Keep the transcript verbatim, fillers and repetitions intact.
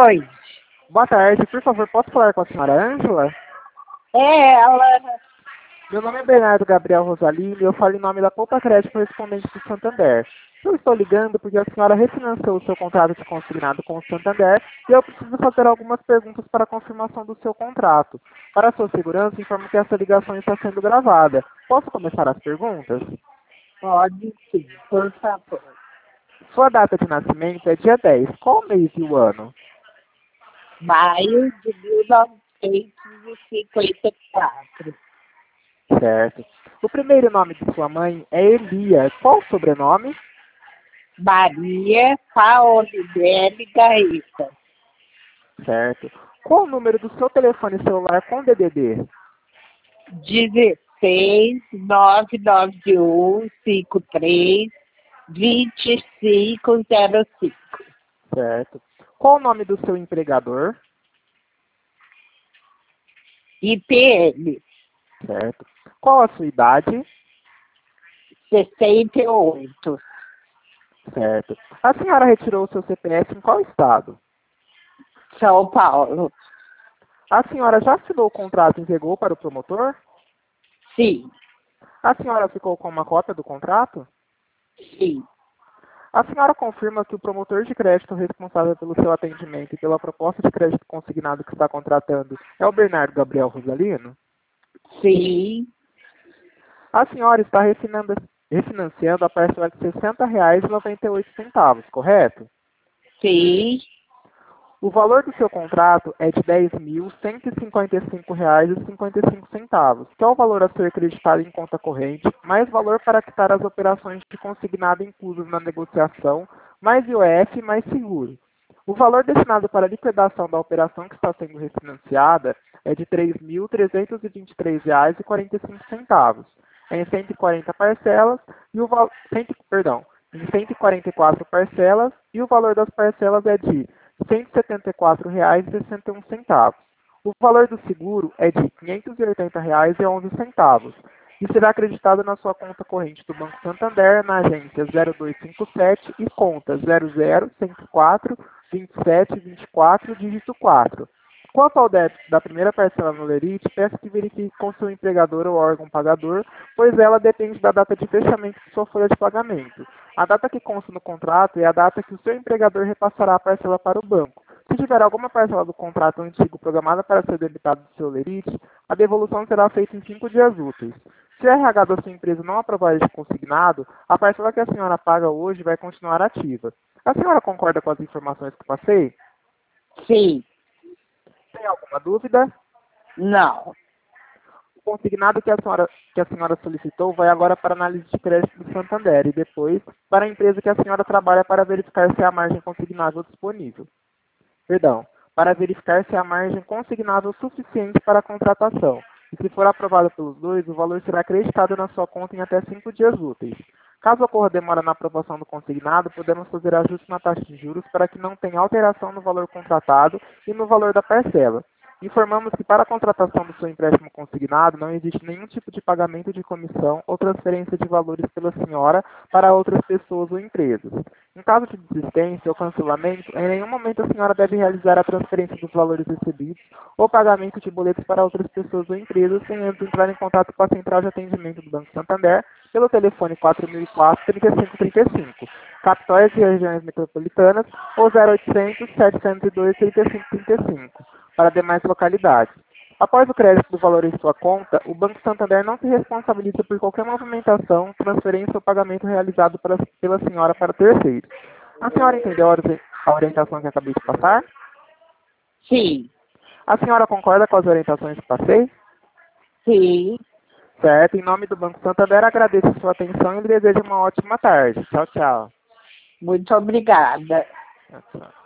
Oi. Boa tarde, por favor, posso falar com a senhora Ângela? É ela. Meu nome é Bernardo Gabriel Rosalino e eu falo em nome da Poupa Crédito correspondente do Santander. Eu estou ligando porque a senhora refinanciou o seu contrato de consignado com o Santander e eu preciso fazer algumas perguntas para a confirmação do seu contrato. Para a sua segurança, informo que essa ligação está sendo gravada. Posso começar as perguntas? Pode sim, por favor. Sua data de nascimento é dia dez. Qual o mês e o ano? Maio de mil novecentos e cinquenta e quatro. Certo. O primeiro nome de sua mãe é Elia. Qual o sobrenome? Maria Paolinelli Gaeta. Certo. Qual o número do seu telefone celular com D D D? dezesseis, nove nove um, cinco três, vinte e cinco zero cinco. Certo. Qual o nome do seu empregador? I P M, Certo. Qual a sua idade? sessenta e oito. Certo. A senhora retirou o seu C P F em qual estado? São Paulo. A senhora já assinou o contrato e entregou para o promotor? Sim, A senhora ficou com uma cópia do contrato? sim. A senhora confirma que o promotor de crédito responsável pelo seu atendimento e pela proposta de crédito consignado que está contratando é o Bernardo Gabriel Rosalino? Sim, A senhora está refinando- refinanciando a parcela de sessenta reais e noventa e oito centavos, correto? sim, O valor do seu contrato é de dez mil cento e cinquenta e cinco reais e cinquenta e cinco centavos, que é o valor a ser creditado em conta corrente, mais valor para quitar as operações de consignado inclusas na negociação, mais I O F, mais seguro. O valor destinado para a liquidação da operação que está sendo refinanciada é de três mil trezentos e vinte e três reais e quarenta e cinco centavos, em cento e quarenta parcelas e o val... cento, perdão, em cento e quarenta e quatro parcelas e o valor das parcelas é de cento e setenta e quatro reais e sessenta e um centavos. O valor do seguro é de quinhentos e oitenta reais e onze centavos e será acreditado na sua conta corrente do Banco Santander na agência zero dois cinco sete e conta zero zero cento e quatro vinte e sete vinte e quatro, dígito quatro. Quanto ao débito da primeira parcela no Lerite, peço que verifique com seu empregador ou órgão pagador, pois ela depende da data de fechamento de sua folha de pagamento. A data que consta no contrato é a data que o seu empregador repassará a parcela para o banco. Se tiver alguma parcela do contrato antigo programada para ser debitada do seu Lerite, a devolução será feita em cinco dias úteis. Se o R H da sua empresa não aprovar este consignado, a parcela que a senhora paga hoje vai continuar ativa. A senhora concorda com as informações que passei? sim. Tem alguma dúvida? Não. O consignado que a senhora, que a senhora solicitou vai agora para a análise de crédito do Santander e depois para a empresa que a senhora trabalha para verificar se há margem consignável disponível. Perdão, para verificar se há margem consignável suficiente para a contratação. E se for aprovado pelos dois, o valor será acreditado na sua conta em até cinco dias úteis. Caso ocorra demora na aprovação do consignado, podemos fazer ajuste na taxa de juros para que não tenha alteração no valor contratado e no valor da parcela. Informamos que para a contratação do seu empréstimo consignado não existe nenhum tipo de pagamento de comissão ou transferência de valores pela senhora para outras pessoas ou empresas. Em caso de desistência ou cancelamento, em nenhum momento a senhora deve realizar a transferência dos valores recebidos ou pagamento de boletos para outras pessoas ou empresas sem antes entrar em contato com a Central de Atendimento do Banco Santander pelo telefone quatro mil e quatro, trinta e cinco trinta e cinco, capitais e regiões metropolitanas, ou zero oitocentos, setecentos e dois, trinta e cinco trinta e cinco, para demais localidades. Após o crédito do valor em sua conta, o Banco Santander não se responsabiliza por qualquer movimentação, transferência ou pagamento realizado para, pela senhora para terceiros. A senhora entendeu a ori- a orientação que acabei de passar? Sim, A senhora concorda com as orientações que passei? sim. Certo. Em nome do Banco Santander, agradeço a sua atenção e lhe desejo uma ótima tarde. Tchau, tchau. Muito obrigada. Tchau, tchau.